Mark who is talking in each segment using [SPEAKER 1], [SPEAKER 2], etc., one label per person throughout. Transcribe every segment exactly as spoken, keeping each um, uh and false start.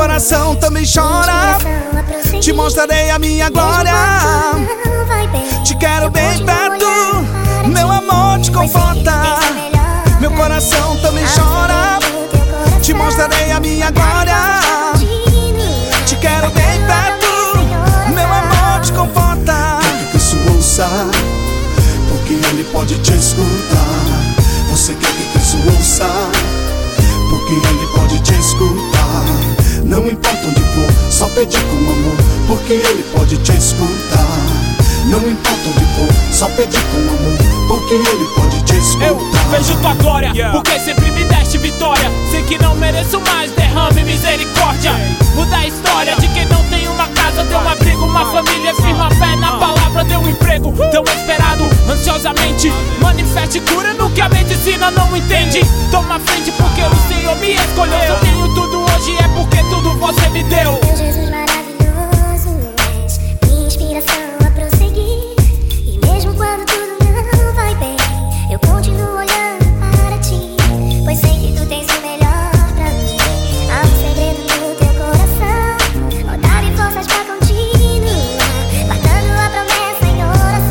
[SPEAKER 1] coração também chora. Te mostrarei a minha glória. Te quero bem perto, meu amor te conforta. Meu coração também chora. Te mostrarei a minha glória. Te quero bem perto, meu amor te conforta. Quer que isso ouça, porque Ele pode te escutar. Você quer que isso ouça, porque Ele pode te escutar. Não importa onde for, só pedir com amor, porque Ele pode te escutar. Não importa onde for, só pedir com amor, porque Ele pode te escutar.
[SPEAKER 2] Eu vejo tua glória, yeah, porque sempre me deste vitória. Sei que não mereço mais, derrame misericórdia. Muda a história de quem não tem uma casa, deu um abrigo, uma família, firma fé na palavra, deu um emprego tão esperado, ansiosamente. Manifeste cura no que a medicina não entende. Toma frente porque o Senhor me escolheu. Se eu tenho tudo hoje é porque tudo você me deu.
[SPEAKER 3] Meu Jesus maravilhoso, és minha inspiração a prosseguir. E mesmo quando tudo não vai bem, eu continuo olhando para ti, pois sei que tu tens o melhor pra mim. Há um segredo no teu coração, vontade e forças pra continuar, guardando a promessa em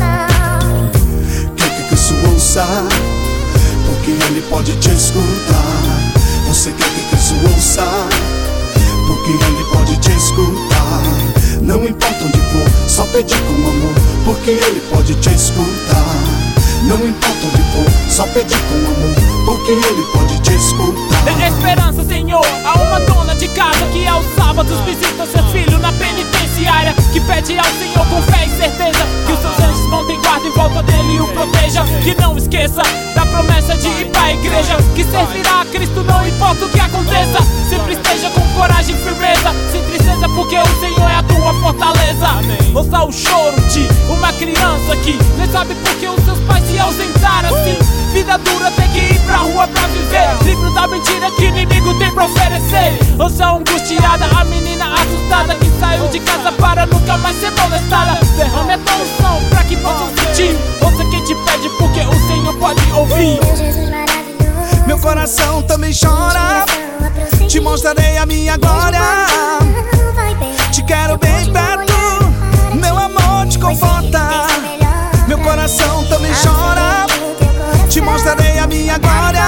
[SPEAKER 3] oração.
[SPEAKER 1] Quer que isso ouça, porque Ele pode te escutar. Você quer que isso ouça, porque Ele pode te escutar. Não importa onde for, só pedir com amor, porque Ele pode te escutar. Não importa onde for, só pedir com amor, porque Ele pode te escutar.
[SPEAKER 2] Dê esperança, Senhor, a uma dona de casa que aos sábados visita seu filho na penitenciária, que pede ao Senhor com fé e certeza que os seus anjos montem guarda em volta dele e o proteja. Que não esqueça da promessa de ir pra igreja, que servirá a Cristo não importa o que aconteça. Sempre esteja com coragem e firmeza, sem tristeza porque o Senhor é a tua fortaleza. Ouça o choro de uma criança que nem sabe porque os seus pais se ausentaram assim. Vida dura, tem que ir pra rua pra viver, livro da mentira que inimigo tem pra oferecer. Ouça a angustiada, a menina assustada que saiu de casa para nunca mais ser molestada. Derrame a tua unção pra que possam sentir. Ouça quem te pede porque o Senhor pode ouvir.
[SPEAKER 3] Meu Jesus maravilhoso,
[SPEAKER 1] meu coração também chora. Te mostrarei a minha glória. Te quero bem perto, meu amor te conforta. Meu coração também chora. Te mostrarei a minha glória.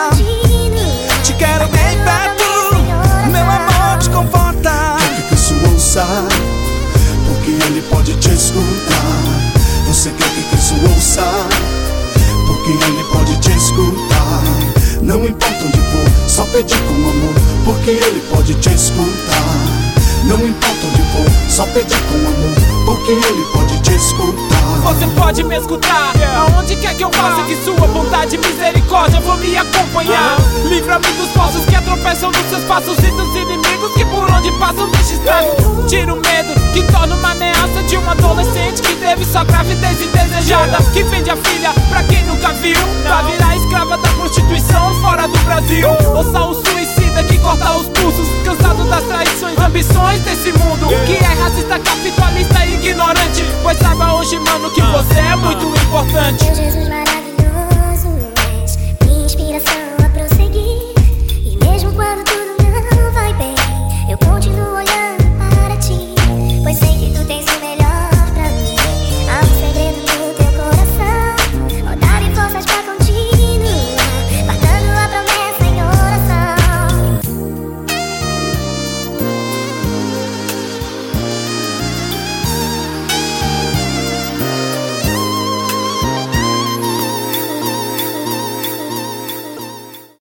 [SPEAKER 1] Te quero bem perto, meu amor te conforta. Quer que isso ouça, porque Ele pode te escutar. Você quer que isso ouça, porque Ele pode te escutar. Não importa onde for, só pedir com amor, porque Ele pode te escutar. Não importa onde for, só pedir com amor, porque Ele pode te escutar.
[SPEAKER 2] Você pode me escutar, aonde quer que eu passe, que sua vontade e misericórdia vão me acompanhar. Livra-me dos falsos que atropeçam nos seus passos e dos inimigos que por onde passam deixam estrago. Tira o medo que torna uma ameaça de uma adolescente que teve sua gravidez indesejada, que vende a filha pra quem nunca viu, pra virar escrava da prostituição fora do Brasil. Ouça o suicida que corta os pulsos, cansado das traições, ambições desse mundo que é racista,